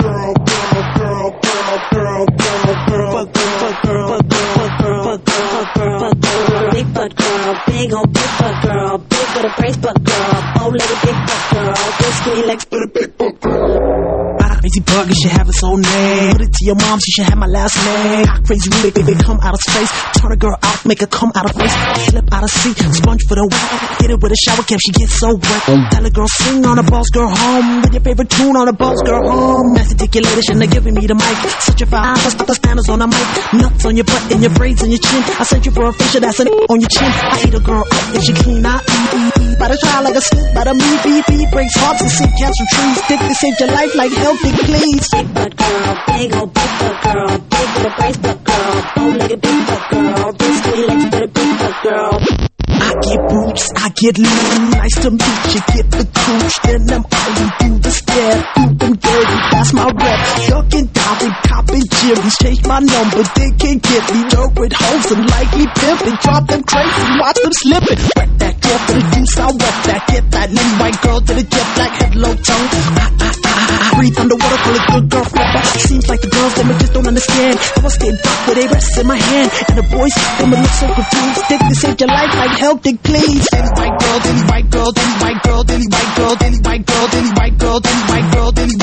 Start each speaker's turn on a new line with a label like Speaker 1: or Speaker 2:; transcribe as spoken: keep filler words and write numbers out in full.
Speaker 1: girl, girl, girl, girl, girl, girl, girl, fuck, fuck, girl, fuck, fuck, girl, fuck, fuck, girl, fuck, girl, big butt girl, big old big butt girl, big with a brace butt girl, bow-legged big butt girl, big skinny legs with a big butt girl. Crazy bug, it should have its own name. Put it to your mom, she should have my last name. Crazy Rudy, baby, come out of space. Turn a girl out, make her come out of face. Slip out of seat, sponge for the wet. Hit it with a shower cap, she gets so wet. Tell a girl, sing on a boss girl home. With your favorite tune on a boss girl home. Mass articulation, they're giving me the mic. Such a fire, let's put the spanners on the mic. Nuts on your butt and your braids on your chin. I sent you for a facial, that's an on your chin. I eat a girl up if she clean, I eat, eat, eat. By the try like a slip, by the me, beep, beep. Breaks hearts and sink cancer trees. Dick to save your life like healthy, please. Big butt girl, big old big butt girl, big with a brace butt girl, bow-legged big butt girl, big skinny legs with a big butt girl. I get boots, I get lean, nice to meet you, get the cooch, then I'm all you do the stare, do them dirty, that's my rep. Ducking down with poppin' jimmies, change my number, they can't get me. Dirt with hoes and likely pimpin', drop them crazy, watch them slippin'. Wet that girl for the juice, I wet that, get that little white girl to the jet black head low tone. I, I, I, I breathe underwater, call it good girl flipper. Seems like the girls, them just don't understand. I was getting fucked with a rest in my hand, and the boys, them look so confused. Dick to save your life like hell, dick please. Dilly white girl, dilly white girl, dilly white girl, dilly white girl, dilly white girl, dilly white girl, dilly white girl, dilly